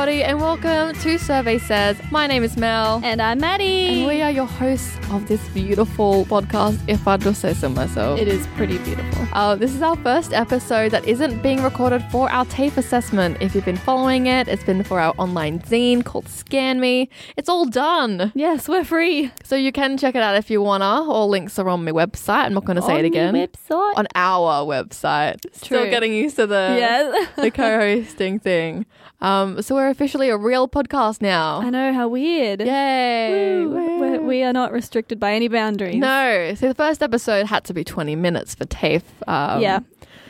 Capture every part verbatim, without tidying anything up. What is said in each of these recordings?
everybody, and welcome to Survey Says. My name is Mel. And I'm Maddie. And we are your hosts of this beautiful podcast, if I do say so myself. It is pretty beautiful. Uh, this is our first episode that isn't being recorded for our TAFE assessment. If you've been following it, it's been for our online zine called Scan Me. It's all done. Yes, we're free. So you can check it out if you wanna. All links are on my website. I'm not going to say on it again. The website? On our website. Still True. getting used to the, yeah. the co-hosting thing. Um, so we're officially a real podcast now. I know, how weird. Yay. Woo. We're, we are not restricted by any boundaries. No. So the first episode had to be twenty minutes for TAFE. Um, yeah.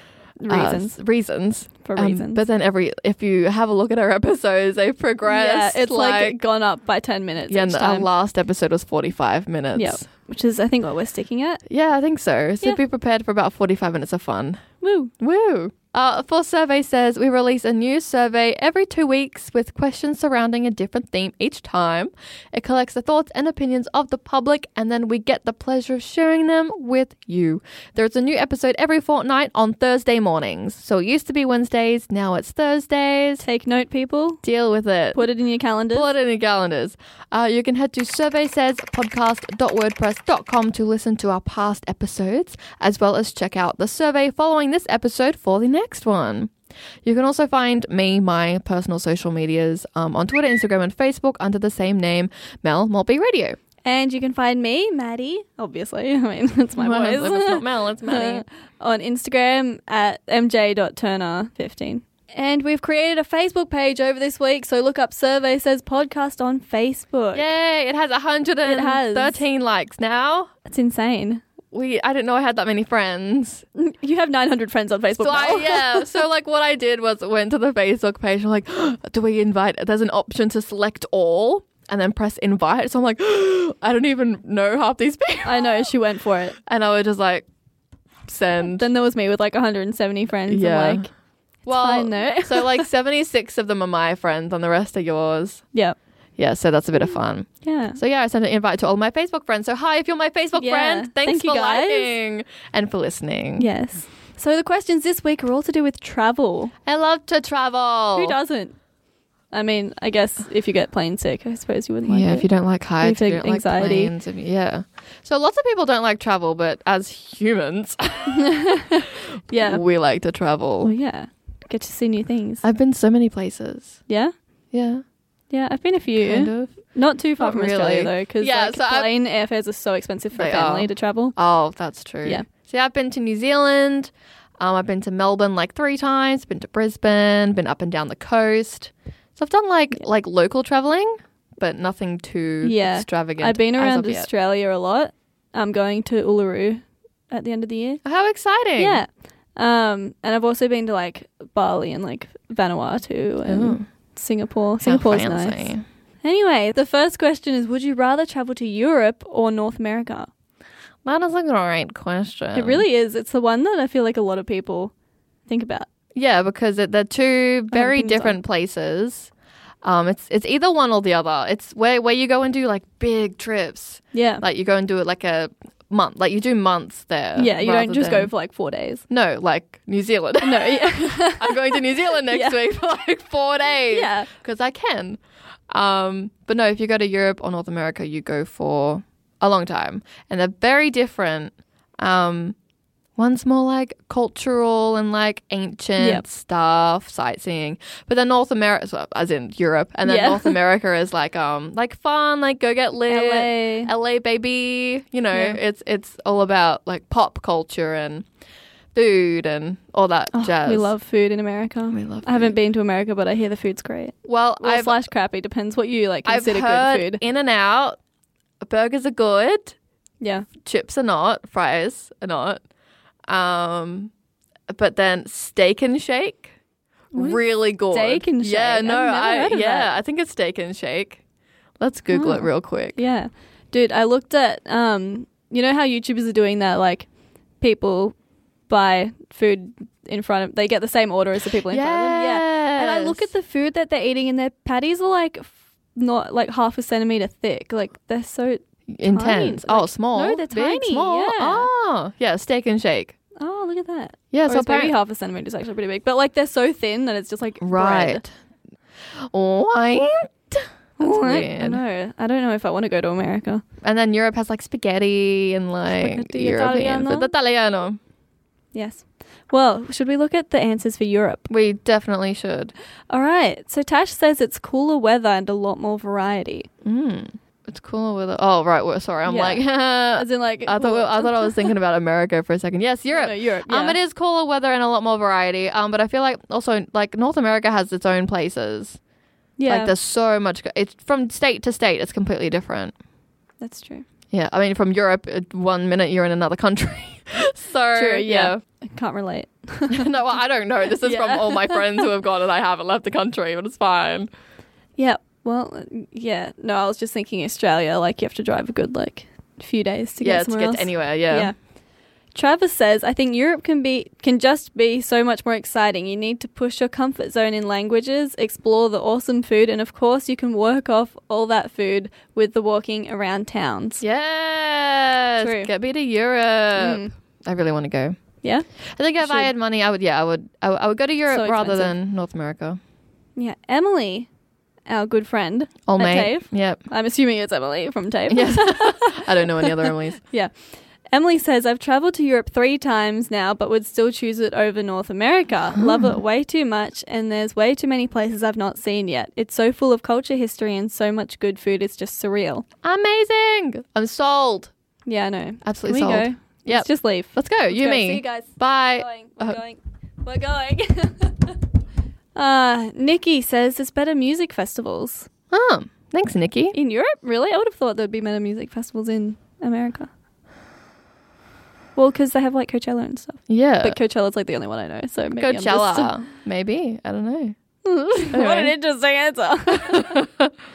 Reasons. Uh, reasons. For Um, reasons. but then every, if you have a look at our episodes, they've progressed. Yeah, it's like, like gone up by ten minutes yeah, each and our time. last episode was forty-five minutes. Yep. Which is, I think, what we're sticking at. Yeah, I think so. So Yeah. be prepared for about forty-five minutes of fun. Woo. Woo! Uh, for Survey Says, we release a new survey every two weeks with questions surrounding a different theme each time. It collects the thoughts and opinions of the public, and then we get the pleasure of sharing them with you. There's a new episode every fortnight on Thursday mornings. So it used to be Wednesdays, now it's Thursdays. Take note, people. Deal with it. Put it in your calendars. Put it in your calendars. Uh, you can head to survey says podcast dot wordpress dot com to listen to our past episodes, as well as check out the survey following this episode for the next one. You can also find me, my personal social medias, um, on Twitter, Instagram, and Facebook under the same name, Mel Maltby Radio. And you can find me, Maddie, obviously. I mean, that's my Well, voice. if it's not Mel, it's Maddie. On Instagram at m j dot turner fifteen. And we've created a Facebook page over this week, so look up Survey Says Podcast on Facebook. Yay! It has one hundred thirteen likes now. That's insane. We I didn't know I had that many friends. You have nine hundred friends on Facebook So I, now. yeah. So like what I did was went to the Facebook page. I'm like, do we invite? There's an option to select all and then press invite. So I'm like, I don't even know half these people. I know, she went for it. And I was just like, send. Then there was me with like one hundred seventy friends. Yeah. I'm like, it's well, fine though. so like seventy-six of them are my friends and the rest are yours. Yeah. Yeah, so that's a bit of fun. Yeah. So yeah, I sent an invite to all my Facebook friends. So hi, if you're my Facebook Yeah. friend, thanks Thank you, for guys. liking and for listening. Yes. So the questions this week are all to do with travel. I love to travel. Who doesn't? I mean, I guess if you get plane sick, I suppose you wouldn't like yeah, it. if you don't like heights, if you If don't anxiety. like planes, if you- yeah. So lots of people don't like travel, but as humans, Yeah. we like to travel. Well, yeah. Get to see new things. I've been so many places. Yeah? Yeah, Yeah, I've been a few. kind of. Not too far Not from really. Australia though, because Yeah, like, so I've- plane airfares are so expensive for They a family are. to travel. Oh, that's true. Yeah. So yeah, I've been to New Zealand. Um, I've been to Melbourne like three times. Been to Brisbane. Been up and down the coast. So I've done like like local traveling, but nothing too Yeah. extravagant. I've been as around of yet. Australia a lot. I'm going to Uluru at the end of the year. How exciting! Yeah. Um, and I've also been to like Bali and like Vanuatu and Ooh. Singapore. How Singapore's fancy. nice. Anyway, the first question is, would you rather travel to Europe or North America? That is a great question. It really is. It's the one that I feel like a lot of people think about. Yeah, because it, they're two very been to different places. Um, it's it's either one or the other. It's where where you go and do like big trips. Yeah. Like you go and do it like a month. Like you do months there. yeah, you rather don't just than- go for like four days. No, like New Zealand. No, yeah. I'm going to New Zealand next Yeah. week for like four days. Yeah. Because I can. Um, but no, if you go to Europe or North America, you go for a long time. And they're very different. Um, one's more like cultural and like ancient Yep. stuff, sightseeing. But then North America, so, as in Europe, and then Yeah. North America is like um like fun, like go get lit. L A. L A baby, you know, Yeah. it's it's all about like pop culture and food and all that Oh, jazz. we love food in America. We love I haven't food. been to America, but I hear the food's great. Well, Well, I've slash crappy. Depends what you like I've consider heard good food. In and Out burgers are good, Yeah. chips are not, fries are not. Um, but then Steak and Shake, What is really good. Steak and Yeah, Shake? no, I've never I heard of yeah, that. I think it's Steak and Shake. Let's Google it Oh. real quick. Yeah. Dude, I looked at, um, you know how YouTubers are doing that, like, people buy food in front of, they get the same order as the people in front of them. Yeah. And I look at the food that they're eating and their patties are like, f- not like half a centimeter thick. Like, they're so, intense. tiny. Oh, Like, small. no, they're Big, tiny, Small. yeah. Oh, yeah, Steak and Shake. oh, look at that. Yeah, Or so it's maybe apparently, half a centimeter is actually pretty big. But, like, they're so thin that it's just like right. bread. What? That's What? weird. I know. I don't know if I want to go to America. And then Europe has like spaghetti and like Spaghetti European Italiano? food. Italiano. Yes. Well, should we look at the answers for Europe? We definitely should. All right. So Tash says it's cooler weather and a lot more variety. Mm. It's cooler with it. Oh, right. Well, sorry. I'm Yeah. like, As in, like, I thought I thought I was thinking about America for a second. Yes, Europe. No, Europe. Um, yeah. it is cooler weather and a lot more variety. Um, but I feel like also like North America has its own places. Yeah, Like there's so much. go- It's from state to state. It's completely different. that's true. Yeah, I mean, from Europe, it- one minute you're in another country. so True, yeah. yeah. I can't relate. No, well, I don't know. This is Yeah. from all my friends who have gone and I haven't left the country, but it's fine. Yeah. Well, uh, yeah. No, I was just thinking Australia. Like you have to drive a good like few days to yeah, get to somewhere get else. to anywhere. Yeah. Yeah. Travis says, I think Europe can be can just be so much more exciting. You need to push your comfort zone in languages, explore the awesome food, and of course you can work off all that food with the walking around towns. Yes. True. Get me to Europe. Mm. I really want to go. Yeah? I think if Should. I had money, I would. Yeah, I would. I, would- I would go to Europe So rather expensive. than North America. Yeah. Emily, our good friend Oh, at mate. TAFE. Yep. I'm assuming it's Emily from TAFE. Yes. I don't know any other Emily's. Yeah. Emily says, I've traveled to Europe three times now, but would still choose it over North America. Love it way too much, and there's way too many places I've not seen yet. It's so full of culture, history, and so much good food. It's just surreal. Amazing. I'm sold. Yeah, I know. Absolutely Can we sold. go? Yep. Let's just leave. Let's go. Let's you, go. me. See you guys. Bye. We're Uh, going. We're going. We're going. uh, Nikki says there's better music festivals. Oh, thanks, Nikki. In Europe? Really? I would have thought there'd be better music festivals in America. Well, because they have like Coachella and stuff. Yeah. But Coachella's like the only one I know. So maybe I'm just- Coachella. Maybe. I don't know. What an interesting answer.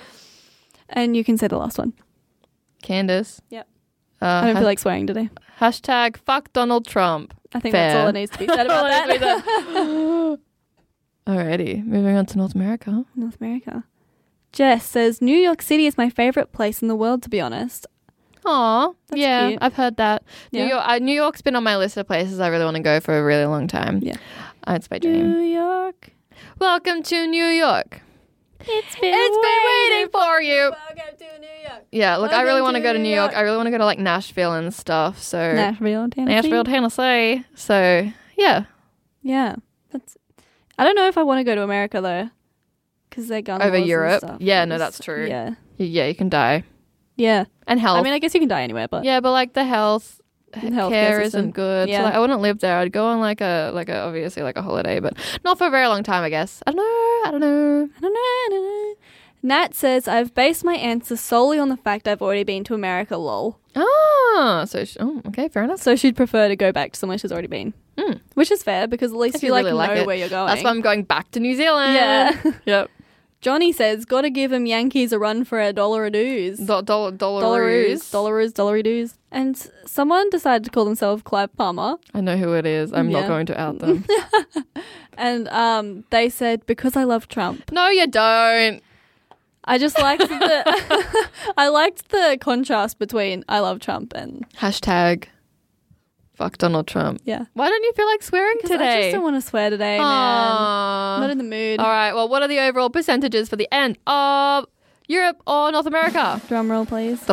And you can say the last one. Candace. Yep. Uh, I don't ha- feel like swearing today. hashtag fuck Donald Trump. I think Fair. that's all that needs to be said about that. Alrighty, moving on to North America. North America. Jess says, New York City is my favourite place in the world, to be honest. Aw, That's yeah, cute. I've heard that. Yeah. New York, uh, New York's been on my list of places I really want to go for a really long time. Yeah. Uh, it's my dream. New York. Welcome to New York. It's been, It's been waiting for you. Welcome to New York. Yeah, look, I Welcome really want to to go to New New York. York. I really want to go to like Nashville and stuff. So Nashville, Tennessee. Nashville, Tennessee. So yeah, Yeah. That's. I don't know if I want to go to America, though. Because they're gun over laws and Europe. stuff. Yeah, no, It's- that's true. Yeah. Y- yeah, you can die Yeah. and health. I mean, I guess you can die anywhere, but yeah, but like the health. Healthcare care system. isn't good. Yeah. So like, I wouldn't live there. I'd go on like a like a obviously like a holiday, but not for a very long time. I guess. I don't know. I don't know. I don't know. I don't know. Nat says, I've based my answer solely on the fact I've already been to America, lol. Ah, so sh- oh, okay, fair enough. So she'd prefer to go back to somewhere she's already been. Mm. Which is fair, because at least If you, you like really like know it. where you're going. That's why I'm going back to New Zealand. Yeah. Yep. Johnny says, gotta give them Yankees a run for a dollar a doos. Do- do- Dollaroos. Dollaroos. Dollaroos, dollary-doos. And s- someone decided to call themselves Clive Palmer. I know who it is. I'm Yeah. not going to out them. And um, they said, because I love Trump. No, you don't. I just liked the I liked the contrast between I love Trump and Hashtag fuck Donald Trump. yeah. Why don't you feel like swearing Because I today? just don't want to swear today, man. Aww. I'm not in the mood. All right. Well, what are the overall percentages for the end of Europe or North America? Drum roll, please.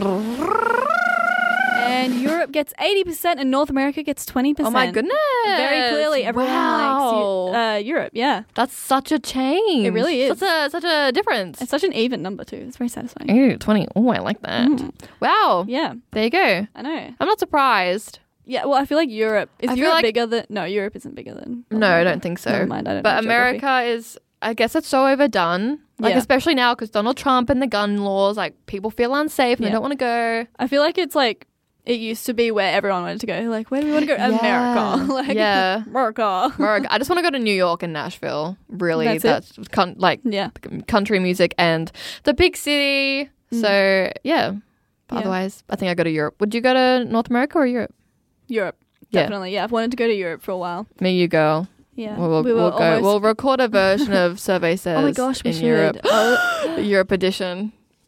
And Europe gets eighty percent and North America gets twenty percent. Oh my goodness! Very clearly, everyone wow. likes uh, Europe. Yeah. That's such a change. It really is. Such a such a difference. It's such an even number, too. It's very satisfying. Ooh, twenty. Oh, I like that. Mm. Wow. Yeah, There you go. I know. I'm not surprised. Yeah, well, I feel like Europe. Is I feel Europe like- bigger than. No, Europe isn't bigger than. No, I don't think so. Never mind. I don't But know geography. America is, I guess it's so overdone. Like, Yeah. especially now because Donald Trump and the gun laws, like, people feel unsafe and Yeah. they don't want to go. I feel like it's like. It used to be where everyone wanted to go. Like, where do we want to go? Yeah. America. Like, Yeah. America. America. I just want to go to New York and Nashville. Really. That's it? That's con- like Yeah. country music and the big city. Mm. So, yeah. Yeah. Otherwise, I think I go to Europe. Would you go to North America or Europe? Europe. Yeah. Definitely. Yeah. I've wanted to go to Europe for a while. Me, you, girl. Yeah. We'll, we'll, We were we'll go. almost- We'll record a version of Survey Says Oh my gosh, we in should. Europe. Oh, The Europe edition.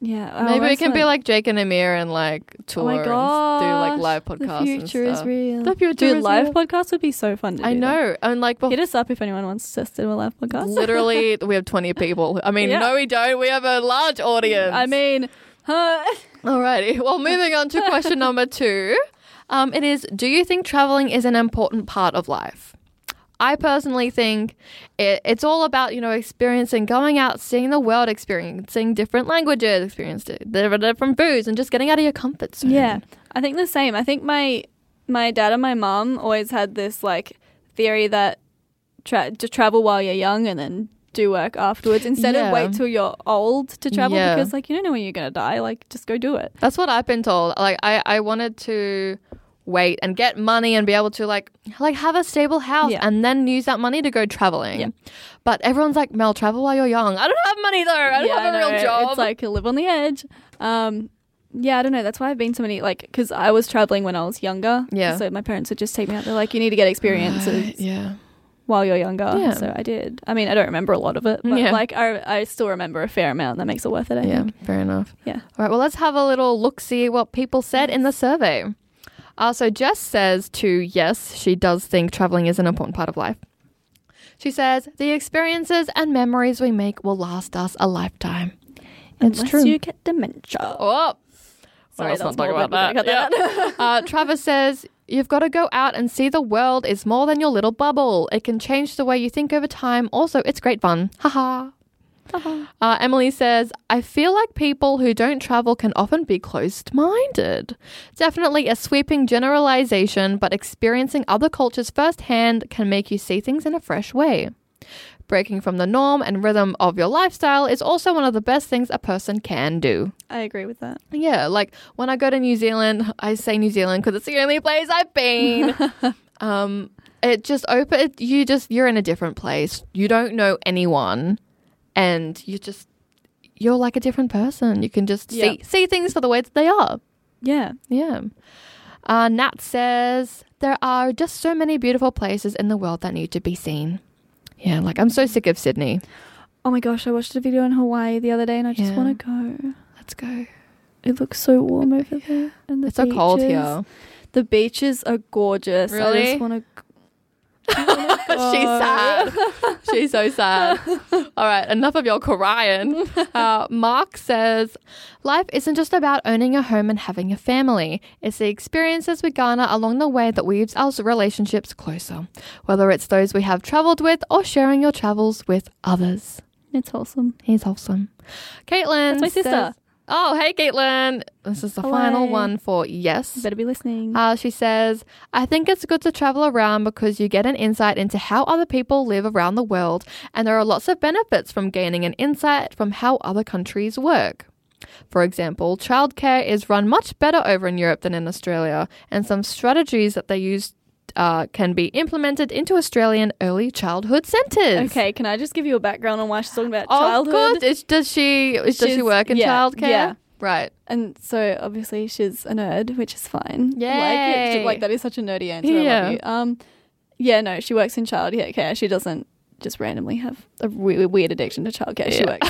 Yeah. Oh, Maybe it can excellent. be like Jake and Amir and like tour Oh my and do like gosh, live podcasts. The future and is stuff. real. The future Dude, is live real. podcasts would be so fun to I do. know. And like bef- Hit us up if anyone wants us to do a live podcast. literally, we have twenty people. I mean, Yeah. no, we don't. We have a large audience. I mean, huh? Alrighty. Well, moving on to question number two. Um, it is, do you think traveling is an important part of life? I personally think it, it's all about, you know, experiencing, going out, seeing the world, experiencing different languages, experiencing different foods, and just getting out of your comfort zone. Yeah, I think the same. I think my my dad and my mum always had this like theory that tra- to travel while you're young and then do work afterwards instead Yeah. of wait till you're old to travel Yeah. because like you don't know when you're gonna die. Like just go do it. That's what I've been told. Like, I, I wanted to wait and get money and be able to like like have a stable house Yeah. and then use that money to go traveling. Yeah. But everyone's like, Mel, travel while you're young. I don't have money though. I don't Yeah, have a I know. real job. It's like you live on the edge. Um, yeah, I don't know. That's why I've been so many like because I was traveling when I was younger. Yeah. So my parents would just take me out. They're like, you need to get experiences Right, yeah. while you're younger. Yeah. So I did. I mean, I don't remember a lot of it, but Yeah. like I I still remember a fair amount. That makes it worth it. I Yeah, think. fair enough. Yeah. All right, well, let's have a little look-see what people said in the survey. Uh, so Jess says to yes, she does think traveling is an important part of life. She says, the experiences and memories we make will last us a lifetime. It's Unless true. you get dementia. Oh, Sorry, let's that's not talk morbid. about We're gonna that. cut that uh, Travis says, you've got to go out and see the world is more than your little bubble. It can change the way you think over time. Also, it's great fun. Haha. Uh, Emily says, I feel like people who don't travel can often be closed-minded. Definitely a sweeping generalization, but experiencing other cultures firsthand can make you see things in a fresh way. Breaking from the norm and rhythm of your lifestyle is also one of the best things a person can do. I agree with that. Yeah, like when I go to New Zealand, I say New Zealand because it's the only place I've been. um, it just open. It, you just you're in a different place. You don't know anyone, and you just you're like a different person. You can just Yeah. see see things for the way that they are. Yeah. Yeah. Uh, Nat says there are just so many beautiful places in the world that need to be seen. Yeah, like I'm so sick of Sydney. Oh my gosh, I watched a video in Hawaii the other day and I just Yeah. want to go. Let's go. It looks so warm over there. And the It's so cold beaches- here. The beaches are gorgeous. I Really? just want to She's sad. She's so sad. All right, enough of your crying. Uh, Mark says, life isn't just about owning a home and having a family. It's the experiences we garner along the way that weaves our relationships closer, whether it's those we have traveled with or sharing your travels with others. It's wholesome. He's wholesome. Caitlin That's my sister. says- oh, hey, Caitlin. This is the Hello. final one for yes. You better be listening. Uh, she says, I think it's good to travel around because you get an insight into how other people live around the world, and there are lots of benefits from gaining an insight from how other countries work. For example, childcare is run much better over in Europe than in Australia, and some strategies that they use uh, can be implemented into Australian early childhood centres. Okay, can I just give you a background on why she's talking about Of childhood? course. Is, does she does she She's- work in yeah, childcare? yeah. Right. And so obviously she's a nerd, which is fine. Yay. Like, it, like that is such a nerdy answer. I Yeah. love you. Um, yeah, no, she works in childcare. She doesn't just randomly have a we- weird addiction to childcare. She Yeah.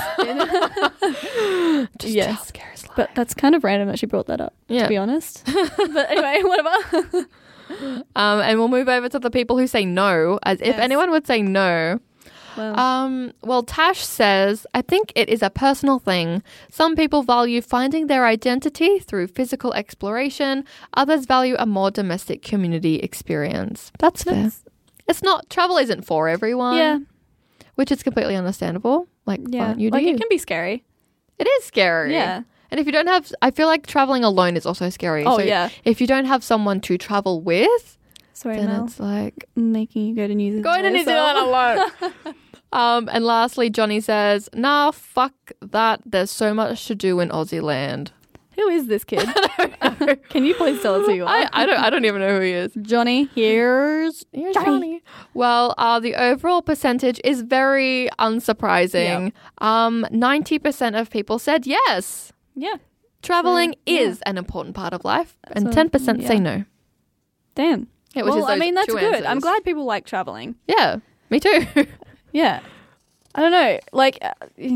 works. In, Just Yes. childcare is life. but that's kind of random that she brought that up. Yeah. To be honest. But anyway, whatever. Um, and we'll move over to the people who say no, as if Yes. anyone would say no. Well, Um, well, Tash says, I think it is a personal thing. Some people value finding their identity through physical exploration. Others value a more domestic community experience. That's fair. that's- It's not, travel isn't for everyone. yeah, Which is completely understandable. Like, yeah. fine, you do like you. it can be scary. It is scary. Yeah. And if you don't have, I feel like traveling alone is also scary. Oh So yeah. if you don't have someone to travel with, Sorry, then Mel. it's like, Making you go to New Zealand. go to New yourself. Zealand alone. um, and lastly, Johnny says, nah, fuck that. There's so much to do in Aussie land. Who is this kid? Can you please tell us who you are? I, I don't I don't even know who he is. Johnny, here's Here's Johnny. Johnny. Well, uh, the overall percentage is very unsurprising. Um, ninety percent of people said yes. yeah. Traveling So, yeah. is an important part of life, and So, ten percent say yeah. no. Damn. Yeah, which well, is I those mean, that's two good. answers. I'm glad people like traveling. Yeah, me too. Yeah. I don't know. Like, uh,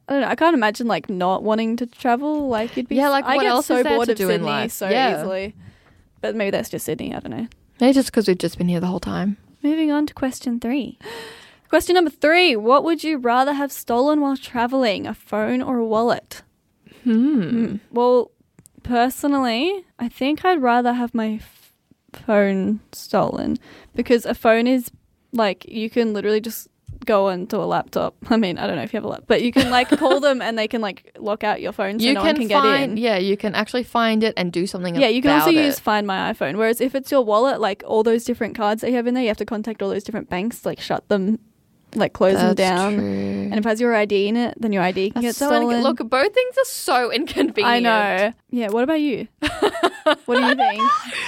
I don't know. I can't imagine like not wanting to travel. Like you'd be. Yeah, like I what get else so is there bored to of do in Sydney life? so Yeah. easily. But maybe that's just Sydney. I don't know. Maybe just because we've just been here the whole time. Moving on to question three. Question number three. What would you rather have stolen while traveling? A phone or a wallet? Hmm. Hmm. Well, personally, I think I'd rather have my f- phone stolen because a phone is like you can literally just go onto a laptop. I mean, I don't know if you have a laptop, but you can like call them and they can like lock out your phone so You no can one can find, get in. yeah, you can actually find it and do something Yeah, you can about also it. use Find My iPhone. Whereas if it's your wallet, like all those different cards that you have in there, you have to contact all those different banks, to, like shut them, like close them That's down. true. And if it has your I D in it, then your I D can That's get so stolen. inc- Look, both things are so inconvenient. I know. Yeah. What about you? What do you think?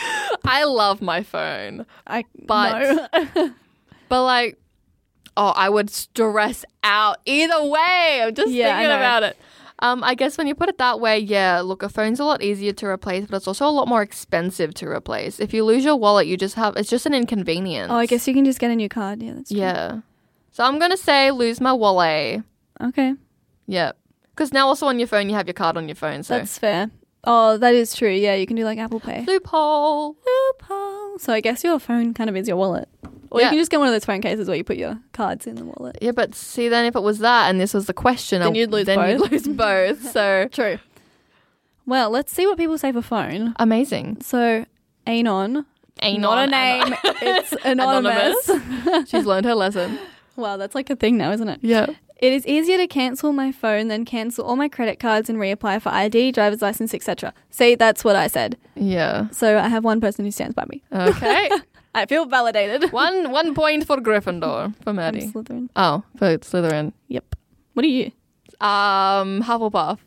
I love my phone, I But- no. but like, oh, I would stress out either way. I'm just Yeah, I thinking know. about it. Um, I guess when you put it that way, yeah, look, a phone's a lot easier to replace, but it's also a lot more expensive to replace. If you lose your wallet, you just have, it's just an inconvenience. Oh, I guess you can just get a new card. Yeah, that's true. Yeah. So I'm going to say lose my wallet. Okay. Yeah. Because now also on your phone, you have your card on your phone. So That's fair. Oh, that is true. Yeah, you can do like Apple Pay. loophole. Loophole. So I guess your phone kind of is your wallet. Or Yeah. you can just get one of those phone cases where you put your cards in the wallet. Yeah, but see, then if it was that and this was the question, Then I- you'd lose then both. you'd lose both. So True. Well, let's see what people say for phone. amazing. So, Anon. Anon, Not a Anna. name. It's anonymous. She's learned her lesson. Wow, that's like a thing now, isn't it? Yeah. It is easier to cancel my phone than cancel all my credit cards and reapply for I D, driver's license, et cetera. See, that's what I said. Yeah. So I have one person who stands by me. Okay. I feel validated. one one point for Gryffindor for I'm Maddie. Slytherin. Oh, for Slytherin. Yep. What are you? Um, Hufflepuff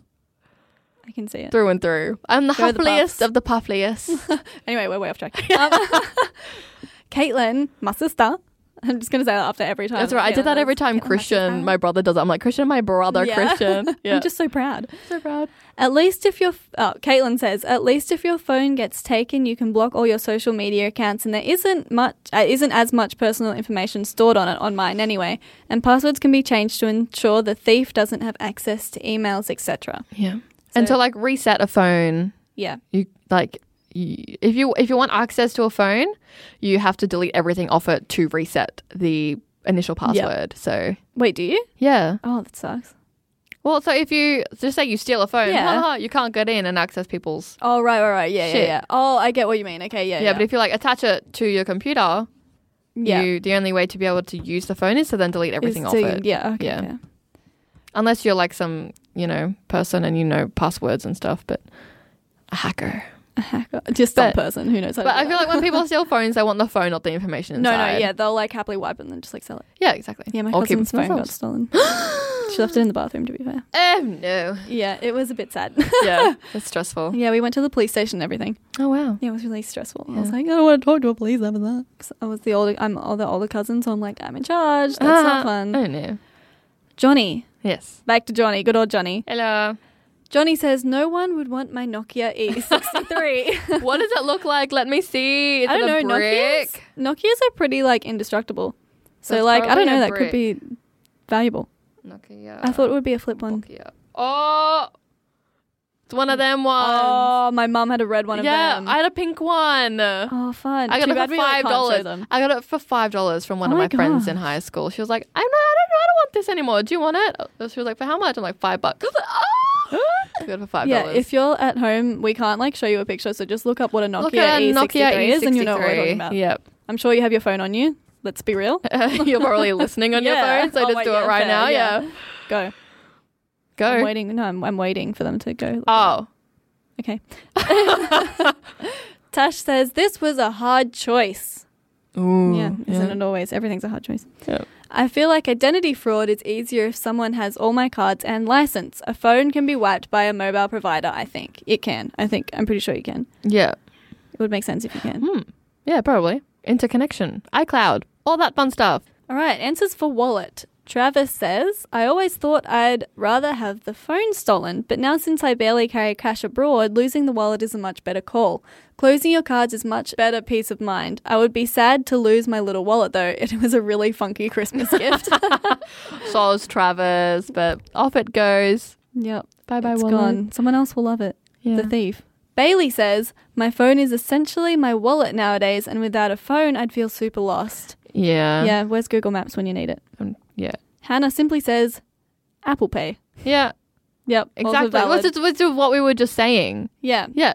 I can see it. through and through. I'm the Go the huffliest Puffs. of the puffliest. Anyway, we're way off track. Um, Caitlin, my sister. I'm just going to say that after every time. That's right. I did Caitlin that every does. time Caitlin, my Christian, sister. my brother, does it. I'm like, Christian, my brother, Yeah. Christian. Yeah. I'm just so proud. so proud. At least if your oh, Caitlin says, at least if your phone gets taken, you can block all your social media accounts, and there isn't much, uh, isn't as much personal information stored on it on mine anyway. And passwords can be changed to ensure the thief doesn't have access to emails, et cetera. Yeah. and to like reset a phone, Yeah, you like you, if you if you want access to a phone, you have to delete everything off it to reset the initial password. So wait, do you? yeah. Oh, that sucks. Well, so if you just say you steal a phone, Yeah. haha, you can't get in and access people's. Oh, right, right, right. Yeah, yeah, Shit. yeah. Oh, I get what you mean. Okay, yeah, Yeah, yeah. but if you like attach it to your computer, yeah. you the only way to be able to use the phone is to then delete everything Is off to- it. Yeah, okay, Yeah. yeah. Unless you're like some, you know, person and you know passwords and stuff, but a hacker. A hacker. Just some But- person who knows how to But do I feel that. like when people steal phones, they want the phone, not the information No, inside. no, yeah, they'll like happily wipe it and then just like sell it. Yeah, exactly. Yeah, my Or keep it cousin's to phone got themselves. stolen. She left it in the bathroom, to be fair. Oh, no. Yeah, it was a bit sad. Yeah, that's stressful. Yeah, we went to the police station and everything. Oh, wow. Yeah, it was really stressful. I was Yeah. like, I don't want to talk to a police after that. 'Cause I was the older, I'm all the older cousin, so I'm like, I'm in charge. That's Ah, not fun. Oh, no. Johnny. Yes. Back to Johnny. Good old Johnny. Hello. Johnny says, no one would want my Nokia E sixty-three. What does it look like? Let me see. Is I don't it a know. Nokias, brick? Nokias are pretty like indestructible. So That's like, I don't probably know, a that could be valuable. Nokia. I thought it would be a flip one. Nokia. Oh, it's one of them ones. Oh, my mum had a red one yeah, of them. I had a pink one. oh, fun. I got Too it bad for we, like, five can't show dollars. them. I got it for five dollars from one Oh of my my friends in gosh. high school. She was like, "I'm not. I don't know. I don't want this anymore. Do you want it?" She was like, "For how much?" I'm like, five bucks. I was like, "Oh!" I got it for five Yeah, dollars. if you're at home, we can't like show you a picture, so just look up what a Nokia Look at a E Nokia sixty-three is and you know what we're E sixty-three. talking about. Yep. I'm sure you have your phone on you. Let's be real. You're probably listening on Yeah. your phone, so Oh, just wait, do yeah, it right fair, now. yeah. Yeah. Go. Go. I'm waiting. No, I'm, I'm waiting for them to go. Oh. Okay. Tash says, this was a hard choice. Ooh, yeah, isn't it always? Everything's a hard choice. Yep. I feel like identity fraud is easier if someone has all my cards and license. A phone can be wiped by a mobile provider, I think. It can. I think. I'm pretty sure you can. Yeah. It would make sense if you can. Hmm. Yeah, probably. Interconnection. iCloud. All that fun stuff. All right. Answers for wallet. Travis says, I always thought I'd rather have the phone stolen, but now since I barely carry cash abroad, losing the wallet is a much better call. Closing your cards is much better peace of mind. I would be sad to lose my little wallet though. It was a really funky Christmas gift. So is Travis, but off it goes. Yep. Bye-bye It's wallet. gone. Someone else will love it. Yeah. The thief. Bailey says, my phone is essentially my wallet nowadays, and without a phone, I'd feel super lost. Yeah. Yeah, where's Google Maps when you need it? Um, yeah. Hannah simply says, Apple Pay. Yeah. Yep. also Exactly. valid. Which is, which is what we were just saying. Yeah. Yeah.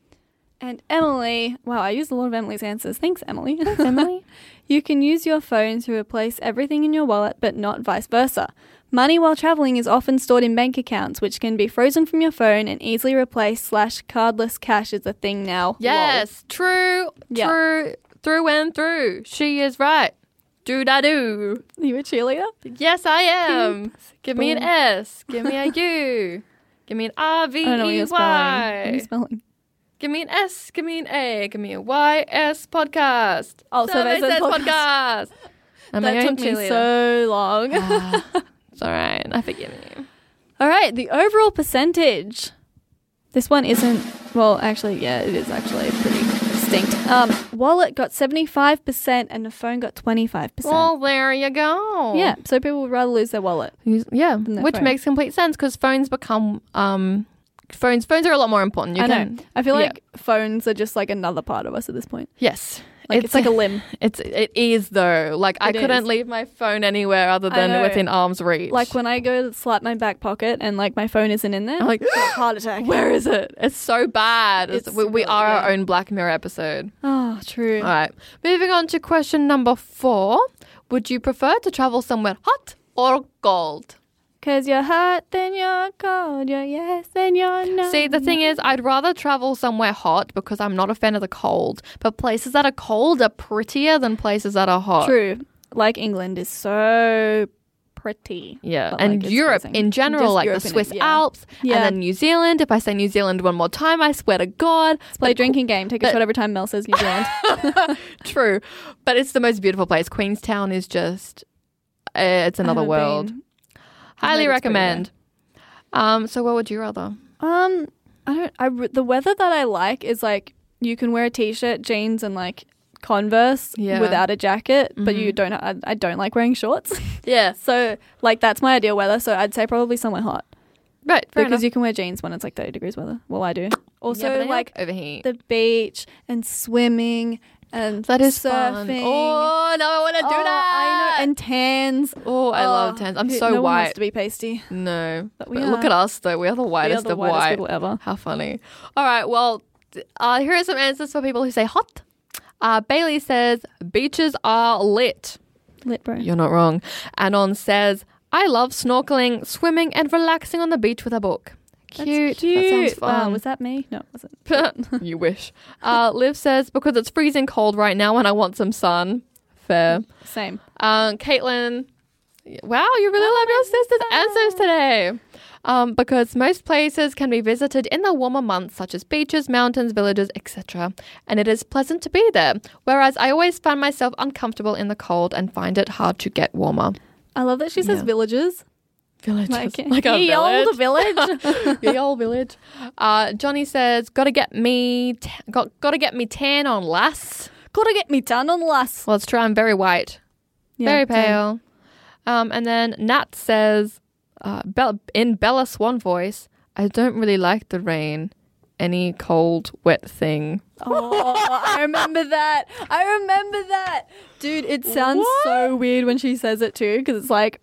And Emily, wow, I used a lot of Emily's answers. Thanks, Emily. Thanks, Emily. You can use your phone to replace everything in your wallet, but not vice versa. Money while traveling is often stored in bank accounts, which can be frozen from your phone and easily replaced slash cardless cash is a thing now. Yes. True. Yeah. True. Through and through. She is right. Do da do. Lol. Are you a cheerleader? Yes, I am. Give me an Boom. S. Give me a U. Give me an R V I don't know what E you're spelling. What are you Y. spelling? Give me an S. Give me an A. Give me a Y S podcast. Oh, Survey Survey Says Says podcast. podcast. I'm That my own took me cheerleader. so long. Ah, it's all right. I forgive you. All right, the overall percentage. This one isn't, well, actually, yeah, it is actually pretty distinct. Um, wallet got seventy-five percent and the phone got twenty-five percent. Well, there you go. Yeah, so people would rather lose their wallet. Use- Yeah, their which phone. makes complete sense because phones become um, phones. Phones are a lot more important. You I can, know. I feel yeah. like phones are just like another part of us at this point. Yes, Like it's, like a limb. It's it is though. Like I It couldn't is. leave my phone anywhere other I than know. within arm's reach. Like when I go to slap my back pocket and like my phone isn't in there, I'm like, heart attack. where is it? It's so bad. It's, It's we, we really- are our yeah. own Black Mirror episode. Oh, true. All right, moving on to question number four. Would you prefer to travel somewhere hot or cold? Cause you're hot, then you're cold. You're yes, then you're no. See, the thing is, I'd rather travel somewhere hot because I'm not a fan of the cold. But places that are cold are prettier than places that are hot. True. Like England is so pretty. Yeah, But, and like, it's Europe freezing. in general, Just like Europe the in it, Swiss yeah. Alps, Yeah. and then New Zealand. If I say New Zealand one more time, I swear to God. Let's play a drinking game. Take a but- shot every time Mel says New Zealand. True, but it's the most beautiful place. Queenstown is just, uh, it's another haven't world. been. Highly heard it's pretty recommend. Um, so what would you rather? Um, I don't. I re- the weather that I like is like you can wear a t-shirt, jeans, and like Converse Yeah. without a jacket, but Mhm. you don't. I, I don't like wearing shorts, Yeah, so like that's my ideal weather. So I'd say probably somewhere hot right. Fair because enough. you can wear jeans when it's like thirty degrees weather. Well, I do. Also, Yeah, but then you like overheat. the beach and swimming and That is surfing. fun. Oh, now I want to do Oh, that. I know, and tans. oh, I love Oh, tans. I'm who- so no one wants white. to be pasty. No, But but, we look are. at us though. We are the We are whitest the of whitest white. people ever. How funny. All right. Well, th- uh, here are some answers for people who say hot. Uh, Bailey says beaches are lit. Lit, bro. You're not wrong. Anon says I love snorkeling, swimming, and relaxing on the beach with a book. That's Cute. cute. That sounds Wow, fun. was that me? No, it wasn't. You wish. Uh, Liv says because it's freezing cold right now and I want some sun. Fair. Same. Um, Caitlin, wow, you really love your sister's answers today. Um, because most places can be visited in the warmer months, such as beaches, mountains, villages, et cetera, and it is pleasant to be there. Whereas I always find myself uncomfortable in the cold and find it hard to get warmer. I love that she says Yeah. villages. Villages, Like, like a ye old village. the old village. Uh, Johnny says, "Gotta get me, t- got gotta get me tan on, lass." Gotta get me done on lass. Well, it's true. I'm very white. Very same. pale. Um, and then Nat says, uh, Bell- in Bella Swan voice, I don't really like the rain. Any cold, wet thing. Oh, I remember that. I remember that. Dude, it sounds What? so weird when she says it too, because it's like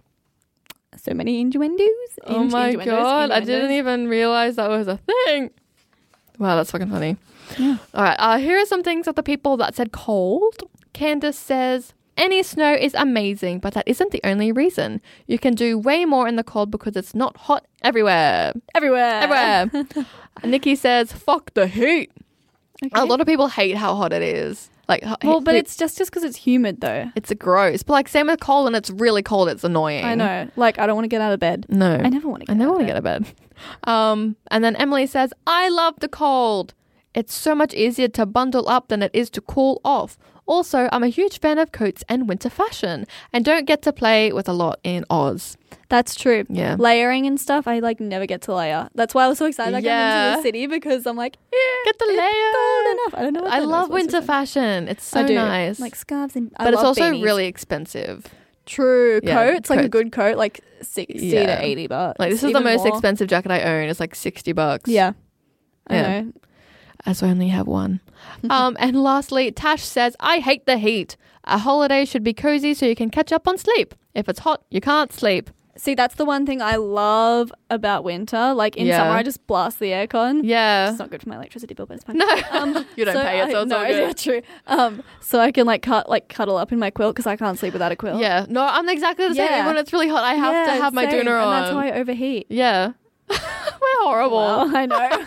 so many innuendos. Oh In- my innuendos, God. I innuendos. didn't even realize that was a thing. Wow, that's fucking funny. Yeah. All right. Uh, here are some things of the people that said cold. Candace says, any snow is amazing, but that isn't the only reason. You can do way more in the cold because it's not hot everywhere. Everywhere. Everywhere. Nikki says, fuck the heat. Okay. A lot of people hate how hot it is. Like, h- Well, but it- it's just just because it's humid though. it's gross. But like, same with cold, when it's really cold, it's annoying. I know. Like, I don't want to get out of bed. No, I never want to get I never out want to get out of bed. Um, and then Emily says, I love the cold. It's so much easier to bundle up than it is to cool off. Also, I'm a huge fan of coats and winter fashion and don't get to play with a lot in Oz. That's true. Yeah. Layering and stuff, I like never get to layer. That's why I was so excited I got Yeah. into the city because I'm like, yeah, Get the it's layer. cold enough. I don't know what I that love is. What's winter it? fashion. It's so I do. nice. Like scarves and I but it's love also beanies. really expensive. True. Yeah, coats, like a coats. good coat, like sixty Yeah. to eighty bucks. Like this is the even most more. expensive jacket I own. It's like sixty bucks. Yeah. I Yeah. know. As I only have one. um, and lastly, Tash says, I hate the heat. A holiday should be cozy so you can catch up on sleep. If it's hot, you can't sleep. See, that's the one thing I love about winter. Like in Yeah. summer, I just blast the aircon. Yeah. It's not good for my electricity bill, but it's fine. No, Um, you don't so pay it, so I- it's no, all good. yeah, true. Um, so I can like cut, like cuddle up in my quilt because I can't sleep without a quilt. Yeah. No, I'm exactly the same. Yeah. Even when it's really hot, I have Yeah, to have my same, doona on. and that's how I overheat. Yeah. We're horrible. Well, I know.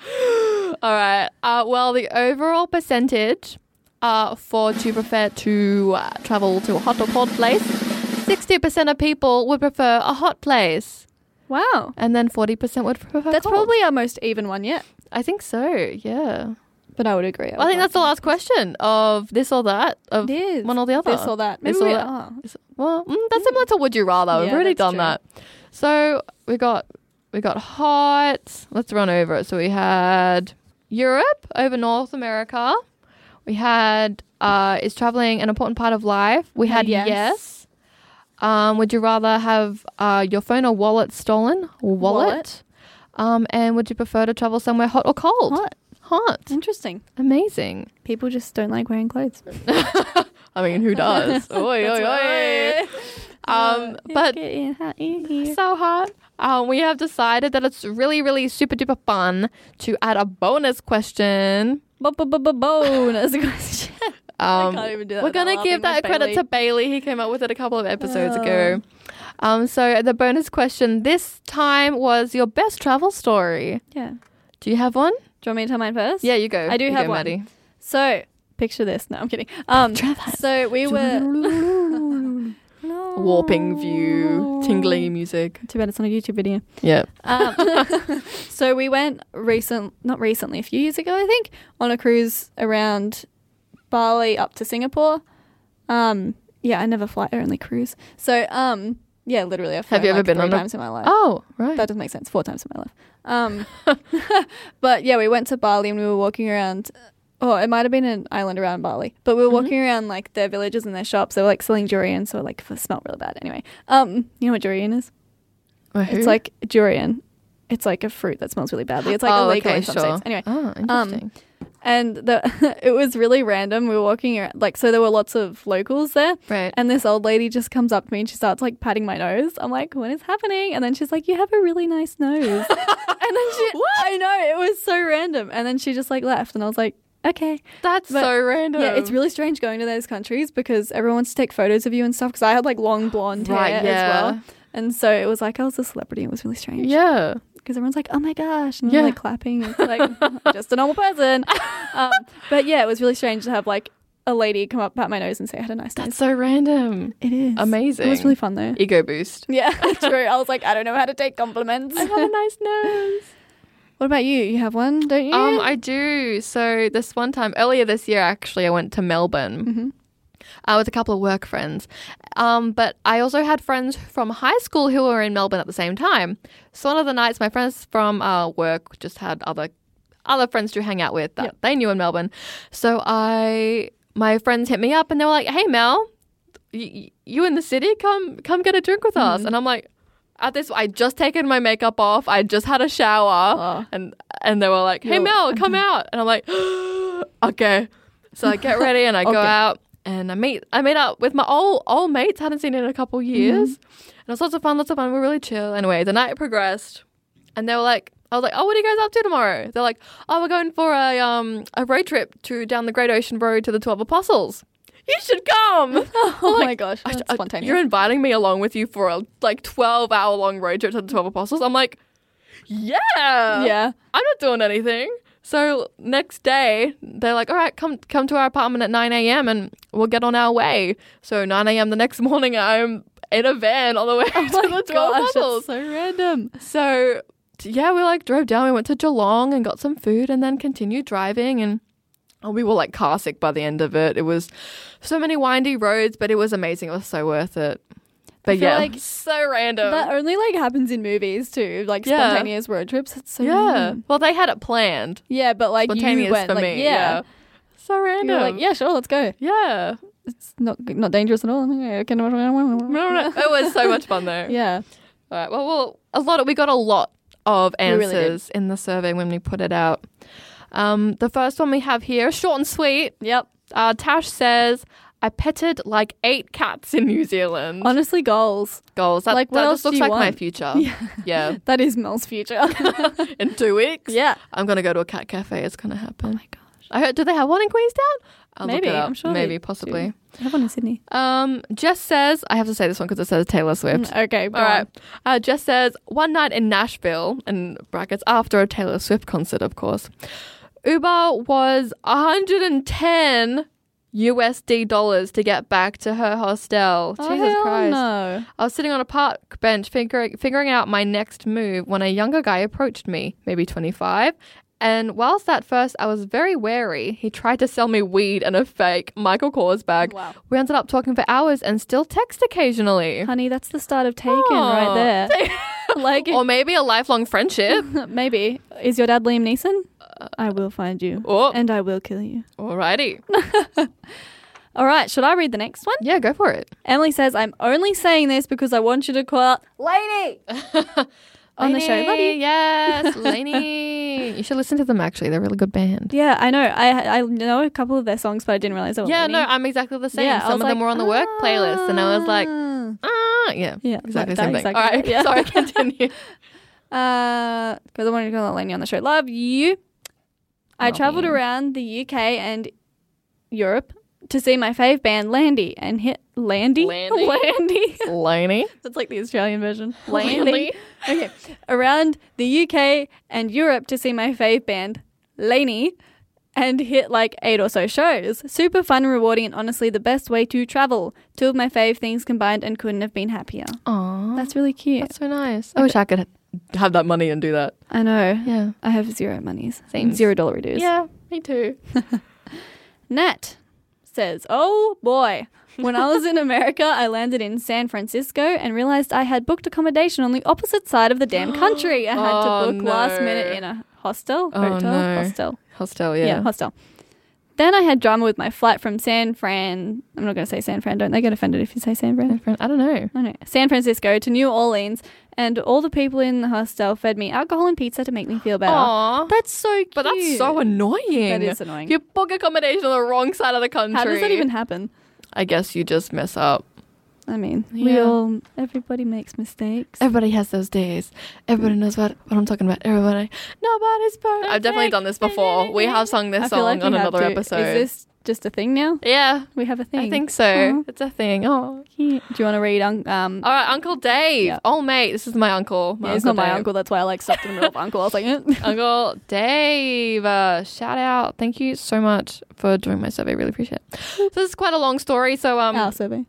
All right. Uh, well, the overall percentage uh, for do you prefer to uh, travel to a hot or cold place, sixty percent of people would prefer a hot place. Wow. And then forty percent would prefer That's cold. probably our most even one yet. I think so, yeah. But I would agree. Well, I think that's the last question of this or that, of It is. one or the other. This or that. This Maybe or we that. are. Well, mm, that's similar to Would You Rather. We've Yeah, already that's done true. that. So we got we got hot. Let's run over it. So we had Europe over North America. We had uh, is traveling an important part of life? We had yes. yes. Um, would you rather have uh, your phone or wallet stolen? Wallet. Wallet. Um, and would you prefer to travel somewhere hot or cold? Hot. Hot. Interesting. Amazing. People just don't like wearing clothes. I mean, who does? oi, That's oi, oi. right. Um, It's but getting hot in here. so hot. Um, we have decided that it's really, really super duper fun to add a bonus question. Bonus question. Um, can't even do that we're without gonna laughing give that with credit Bailey. to Bailey. He came up with it a couple of episodes Oh. ago. Um, so the bonus question this time was your best travel story. Yeah. Do you have one? Do you want me to tell mine first? Yeah, you go. I do You have go, one. Maddie. So, picture this. No, I'm kidding. Um, so we were... Warping view, tingling music. Too bad it's not a YouTube video. Yeah. Um, so we went recent, not recently, a few years ago, I think, on a cruise around Bali up to Singapore. Um, yeah, I never fly, I only cruise. So, um, yeah, literally, I've flown Have you ever like been three on a- times in my life. Oh, right. That doesn't make sense. Four times in my life. Um, but yeah, we went to Bali and we were walking around. Oh, it might have been an island around Bali, but we were walking Mm-hmm. around like their villages and their shops. They were like selling durian, so it like f- smelled really bad. Anyway, um, you know what durian is? Wait, who? It's like durian. It's like a fruit that smells really badly. It's like oh, illegal okay, in some sure. states. Anyway, Oh, interesting. and the it was really random. We were walking around, like, so there were lots of locals there. Right. And this old lady just comes up to me and she starts like patting my nose. I'm like, what is happening? And then she's like, you have a really nice nose. and then she, I know, it was so random. And then she just like left. And I was like, okay. That's But, so random. Yeah, it's really strange going to those countries because everyone wants to take photos of you and stuff. Because I had like long blonde Right, hair yeah. as well. And so it was like I was a celebrity. It was really strange. Yeah. Because everyone's like, oh my gosh. And Yeah. they're like clapping. It's like, I'm just a normal person. Um, but yeah, it was really strange to have like a lady come up, pat my nose and say I had a nice nose. That's so random. It is. Amazing. It was really fun though. Ego boost. Yeah, true. I was like, I don't know how to take compliments. I have a nice nose. What about you? You have one, don't you? Um, I do. So this one time, earlier this year, actually, I went to Melbourne mm-hmm. uh, with a couple of work friends. Um, but I also had friends from high school who were in Melbourne at the same time. So one of the nights, my friends from uh, work just had other other friends to hang out with that Yep. they knew in Melbourne. So I, my friends hit me up and they were like, "Hey Mel, y- you in the city? Come, come get a drink with us." Mhm. And I'm like, at this, I just taken my makeup off. I just had a shower, Oh. and and they were like, "Hey You're- Mel, come out." And I'm like, "Okay." So I get ready and I go Okay. out and I meet I meet up with my old old mates. Hadn't seen in a couple years, and it was lots of fun. Lots of fun. We were really chill. Anyway, the night progressed, and they were like, I was like, "Oh, what are you guys up to tomorrow?" They're like, "Oh, we're going for a um a road trip to down the Great Ocean Road to the Twelve Apostles. You should come." Oh like, my gosh, I- that's I- spontaneous. You're inviting me along with you for a like twelve hour long road trip to the Twelve Apostles. I'm like, yeah, yeah. I'm not doing anything. So next day, they're like, all right, come come to our apartment at nine a.m. and we'll get on our way. So nine a.m. the next morning, I'm in a van on the way Oh to the my Twelve gosh, Apostles. that's so random. So yeah, we like drove down. We went to Geelong and got some food and then continued driving. And Oh, we were like car sick by the end of it. It was so many windy roads, but it was amazing. It was so worth it. But yeah, like so random. That only like happens in movies too, like yeah. spontaneous road trips. It's so yeah. random. Well, they had it planned. Yeah, but like spontaneous you went, for like, me. Yeah. yeah, so random. You're like, yeah, sure, let's go. Yeah, it's not not dangerous at all. It was so much fun though. Yeah. All right. Well, well, a lot. Of, we got a lot of answers really in the survey when we put it out. Um, the first one we have here, short and sweet. Yep. Uh, Tash says, I petted like eight cats in New Zealand. Honestly, goals. Goals. That, like, that what just else looks do you like want? my future. Yeah. yeah. That is Mel's future. In two weeks? Yeah. I'm going to go to a cat cafe. It's going to happen. Oh my gosh. I heard, do they have one in Queenstown? I'll Maybe. look it up. I'm sure. Maybe, possibly. Do. They have one in Sydney. Um, Jess says, I have to say this one because it says Taylor Swift. Mm, okay. All right. Uh, Jess says, one night in Nashville, in brackets, after a Taylor Swift concert, of course, Uber was one hundred ten U S D dollars to get back to her hostel. Oh, Jesus hell Christ. No. I was sitting on a park bench figuring, figuring out my next move when a younger guy approached me, maybe twenty-five. And whilst at first I was very wary, he tried to sell me weed and a fake Michael Kors bag. Wow. We ended up talking for hours and still text occasionally. Honey, that's the start of Taken Oh. right there. Like, or maybe a lifelong friendship. maybe. Is your dad Liam Neeson? Uh, I will find you. Oh. And I will kill you. Alrighty. All right, should I read the next one? Yeah, go for it. Emily says, I'm only saying this because I want you to call out Lainey on the show. Love you. Yes, Lainey. You should listen to them, actually. They're a really good band. Yeah, I know. I I know a couple of their songs, but I didn't realize they were Yeah, Lainey. no, I'm exactly the same. Yeah, Some of like, them were on the work ah. playlist, and I was like, ah, yeah, Yeah, exactly the like same that, thing. exactly. All right, Yeah. sorry, continue. Uh, because I wanted to call out Lainey on the show. Love you. I Love travelled you. around the U K and Europe to see my fave band Landy and hit Landy. Landy? Landy. Lainey. That's like the Australian version. Landy. Landy. Okay. Around the U K and Europe to see my fave band Lainey and hit like eight or so shows. Super fun and rewarding and honestly the best way to travel. Two of my fave things combined and couldn't have been happier. Aww. That's really cute. That's so nice. I wish I could have that money and do that. I know. Yeah. I have zero monies. Same. Zero dollar dues. Yeah, me too. Nat says, oh boy. When I was in America, I landed in San Francisco and realized I had booked accommodation on the opposite side of the damn country. I had Oh, to book no. last minute in a hostel, Oh, hotel, no. hostel. Hostel, yeah. Yeah, hostel. Then I had drama with my flight from San Fran. I'm not going to say San Fran. Don't they get offended if you say San Fran? I don't know. I know. San Francisco to New Orleans, and all the people in the hostel fed me alcohol and pizza to make me feel better. Aww. That's so cute. But that's so annoying. That is annoying. You book accommodation on the wrong side of the country. How does that even happen? I guess you just mess up. I mean, we Yeah. all, everybody makes mistakes. Everybody has those days. Everybody knows what, what I'm talking about. Everybody. Nobody's perfect. I've definitely done this before. We have sung this I feel song like we on have another to. episode. Is this just a thing now? Yeah, We have a thing. I think so. Aw. It's a thing. Oh. Cute. Do you want to read? Un- um, All right, Uncle Dave. Yeah. Oh, mate, this is my uncle. My yeah, it's not my Dave. uncle. That's why I like stopped in the middle of uncle. I was like, eh. Uncle Dave, uh, shout out. Thank you so much for doing my survey. Really appreciate it. So this is quite a long story. So, um, our survey.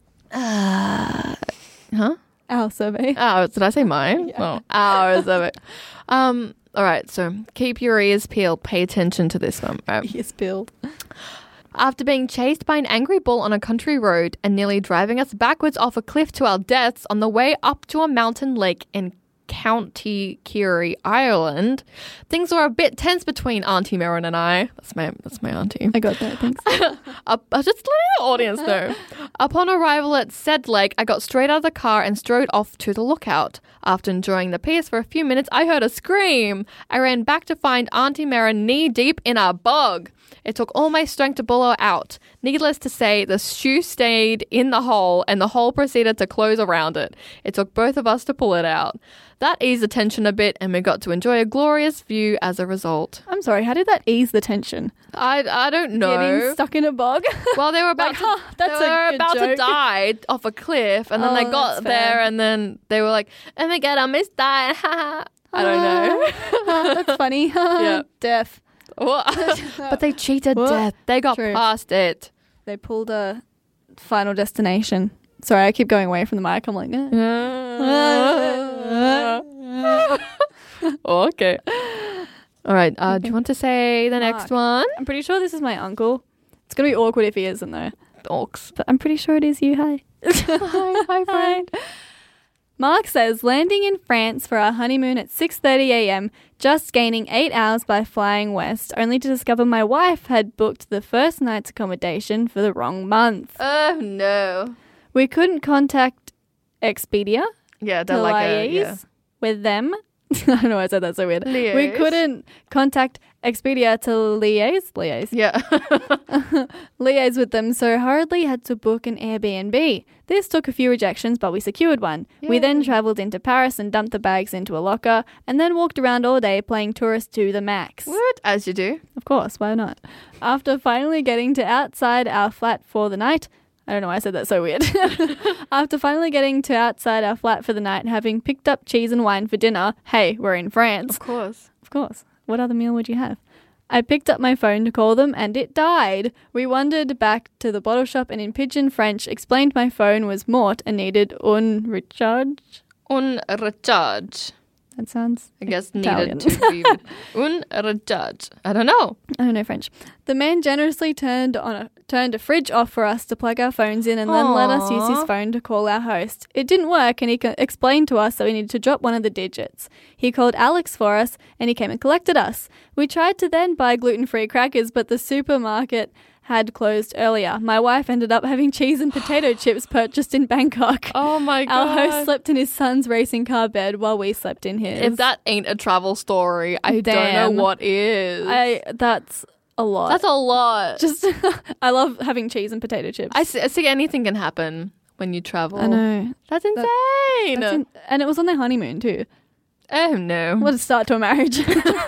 uh, huh? Our survey. Oh, did I say mine? Yeah. Oh, ours of it. Um, all right, so keep your ears peeled. Pay attention to this one. Right? Yes, Bill. After being chased by an angry bull on a country road and nearly driving us backwards off a cliff to our deaths on the way up to a mountain lake in County Kerry, Ireland, things were a bit tense between Auntie Merrin and I. That's my that's my auntie. I got that. Thanks. Up, uh, just letting the audience know. Upon arrival at said lake, I got straight out of the car and strode off to the lookout. After enjoying the peace for a few minutes, I heard a scream. I ran back to find Auntie Merrin knee deep in a bog. It took all my strength to pull her out. Needless to say, the shoe stayed in the hole and the hole proceeded to close around it. It took both of us to pull it out. That eased the tension a bit and we got to enjoy a glorious view as a result. I'm sorry. How did that ease the tension? I, I don't know. Getting stuck in a bog. Well, they were about Like, to, huh, that's they a were good about to joke. die off a cliff, and then Oh, they got that's there, fair. and then they were like, "Oh my god, I missed that." I don't know. That's funny. Yeah. Death. What? But they cheated What? death. They got True. past it. They pulled a Final Destination. Sorry, I keep going away from the mic. I'm like, eh. Oh, okay. All right. Uh, do you want to say the Mark. next one? I'm pretty sure this is my uncle. It's going to be awkward if he isn't, though. Orcs. But I'm pretty sure it is you. Hi. Hi, hi, friend. Mark says, landing in France for our honeymoon at six thirty a.m., just gaining eight hours by flying west, only to discover my wife had booked the first night's accommodation for the wrong month. Oh, no. We couldn't contact Expedia Yeah, to they're like liaise a... Yeah. with them. I don't know why I said that so weird. Liaise. We couldn't contact Expedia to liaise, liaise, Yeah. liaise with them, so hurriedly had to book an Airbnb. This took a few rejections, but we secured one. We then Yay. travelled into Paris and dumped the bags into a locker, and then walked around all day playing tourist to the max. What? As you do. Of course, why not? After finally getting to outside our flat for the night, I don't know why I said that so weird. After finally getting to outside our flat for the night, having picked up cheese and wine for dinner, hey, we're in France. Of course. Of course. What other meal would you have? I picked up my phone to call them and it died. We wandered back to the bottle shop and in pidgin French explained my phone was mort and needed un recharge. Un recharge. That sounds I guess Italian. needed to be un recharge. I don't know. I don't know French. The man generously turned on a turned a fridge off for us to plug our phones in and then let us use his Aw. phone to call our host. It didn't work and he co- explained to us that we needed to drop one of the digits. He called Alex for us and he came and collected us. We tried to then buy gluten-free crackers, but the supermarket had closed earlier. My wife ended up having cheese and potato chips purchased in Bangkok. Oh my god. Our host slept in his son's racing car bed while we slept in his. If that ain't a travel story, I Damn. don't know what is. I that's a lot. That's a lot. Just I love having cheese and potato chips. I see, I see anything can happen when you travel. I know. That's insane. That's in- and it was on their honeymoon too. oh no. What a start to a marriage.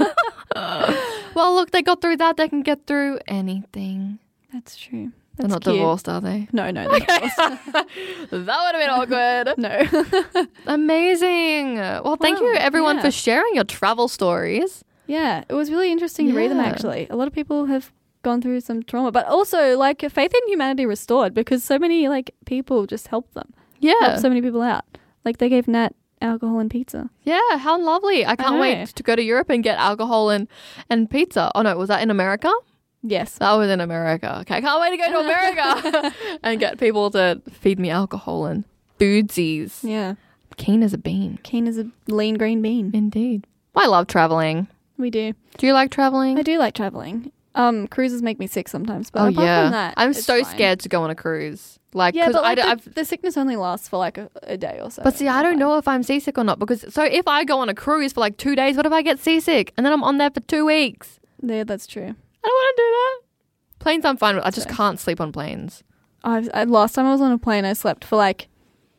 Well, look, they got through that. They can get through anything. That's true. They're That's not cute. divorced, are they? No, no, they're not divorced. That would have been awkward. No. Amazing. Well, thank you Wow, everyone yeah. for sharing your travel stories. Yeah, it was really interesting to read them Yeah. actually. A lot of people have gone through some trauma, but also like faith in humanity restored because so many like people just helped them. Yeah. Helped so many people out. Like they gave Nat alcohol and pizza. Yeah, how lovely. I can't know. wait to go to Europe and get alcohol and, and pizza. Oh, no, was that in America? Yes. That was in America. Okay, I can't wait to go to America and get people to feed me alcohol and foodsies. Yeah. Keen as a bean. Keen as a lean green bean. Indeed. I love traveling. We do. Do you like traveling? I do like traveling. Um, cruises make me sick sometimes, but Oh, apart yeah. from that, I'm it's so fine. scared to go on a cruise. Like, Yeah, 'cause but like I, the, I've, the sickness only lasts for like a, a day or so. but see, I It's don't fine. know if I'm seasick or not because, so if I go on a cruise for like two days, what if I get seasick? And then I'm on there for two weeks. Yeah, that's true. I don't want to do that. Planes I'm fine with. I just So- can't sleep on planes. I've, I, last time I was on a plane, I slept for like,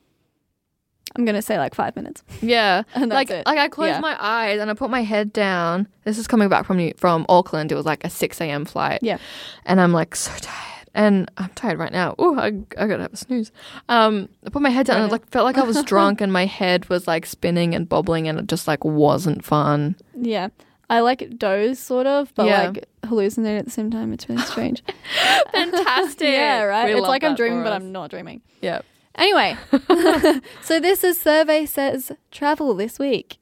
I'm going to say like five minutes. Yeah. And like, that's it. like I close Yeah. my eyes and I put my head down. This is coming back from New- from Auckland. It was like a six a.m. flight. Yeah. And I'm like so tired. And I'm tired right now. Oh, I, I gotta have a snooze. Um, I put my head down Right and I like felt like I was drunk and my head was like spinning and bobbling and it just like wasn't fun. Yeah. I like doze sort of, but Yeah. like hallucinate at the same time. It's really strange. Fantastic. Yeah, right? We It's love like I'm that dreaming, for but us. I'm not dreaming. Yeah. Anyway, so this is Survey Says Travel this week.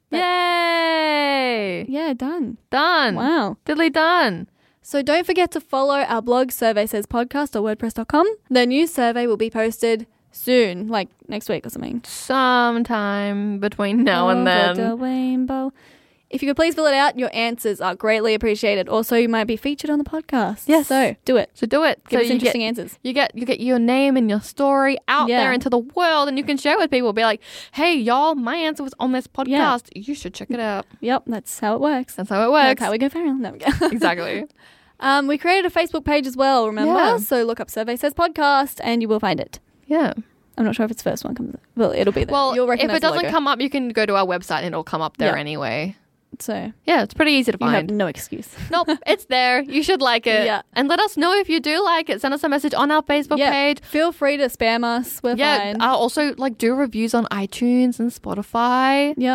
Yay! Yeah, done. Done. Wow. Diddly done. So don't forget to follow our blog, Survey Says Podcast or WordPress dot com. The new survey will be posted soon, like next week or something. Sometime between now and Over the then. rainbow. If you could please fill it out, your answers are greatly appreciated. Also, you might be featured on the podcast. Yes. So do it. So do it. Give so us you interesting get, answers. You get you get your name and your story out Yeah. there into the world, and you can share it with people. Be like, hey, y'all, my answer was on this podcast. You should check it out. Yep, that's how it works. That's how it works. That's how we go viral. No, we go. Exactly. Um, we created a Facebook page as well, remember? Yeah. So look up Survey Says Podcast and you will find it. Yeah. I'm not sure if it's the first one comes up. Well, it'll be there. Well, You'll if recognize it doesn't the logo. come up, you can go to our website and it'll come up there Yeah. anyway. So Yeah, it's pretty easy to you have find. no excuse. Nope, it's there. You should like it. Yeah. And let us know if you do like it. Send us a message on our Facebook Yeah. page. Feel free to spam us. We're Yeah. fine. I'll also like do reviews on iTunes and Spotify. Yep.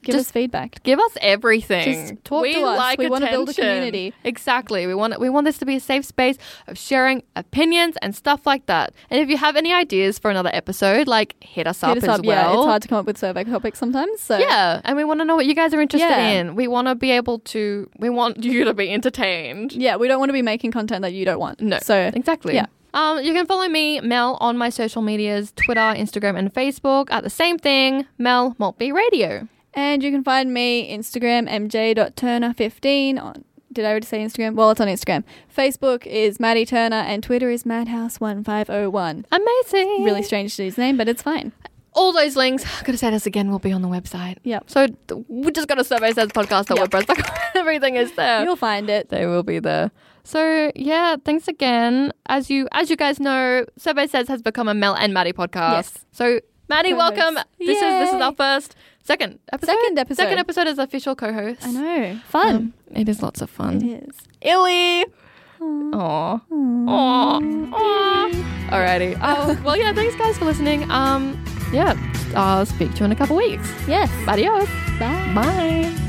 Give Just us feedback. Give us everything. Just talk we to us. Like we want to build a attention. community. Exactly. We want we want this to be a safe space of sharing opinions and stuff like that. And if you have any ideas for another episode, like hit us Hit up us as up. well. Yeah, it's hard to come up with survey topics sometimes. So Yeah, and we want to know what you guys are interested Yeah. in. We want to be able to. We want you to be entertained. Yeah, we don't want to be making content that you don't want. No. So Exactly. Yeah. Um, you can follow me, Mel, on my social medias, Twitter, Instagram, and Facebook at the same thing, Mel Maltby Radio. And you can find me Instagram m j dot turner fifteen on. Did I already say Instagram? Well, it's on Instagram. Facebook is Maddie Turner and Twitter is Madhouse one five oh one. Amazing. Really strange to use name, but it's fine. All those links, I'm going to say this again, will be on the website. Yep. So th- we just got a survey says podcast dot wordpress dot com. Everything is there. You'll find it. They will be there. So yeah, thanks again. As you as you guys know, Survey Says has become a Mel and Maddie podcast. Yes. So Maddie, Co-host. welcome. This is this is Yay. our first second episode. Second episode. Second episode as official co-host. I know. Fun. Um, it is lots of fun. It is. Illy. Aww. Aww. Aww. Alrighty. Oh, well, yeah, thanks guys for listening. Um, yeah, I'll speak to you in a couple weeks. Yes. Adios. Bye. Bye.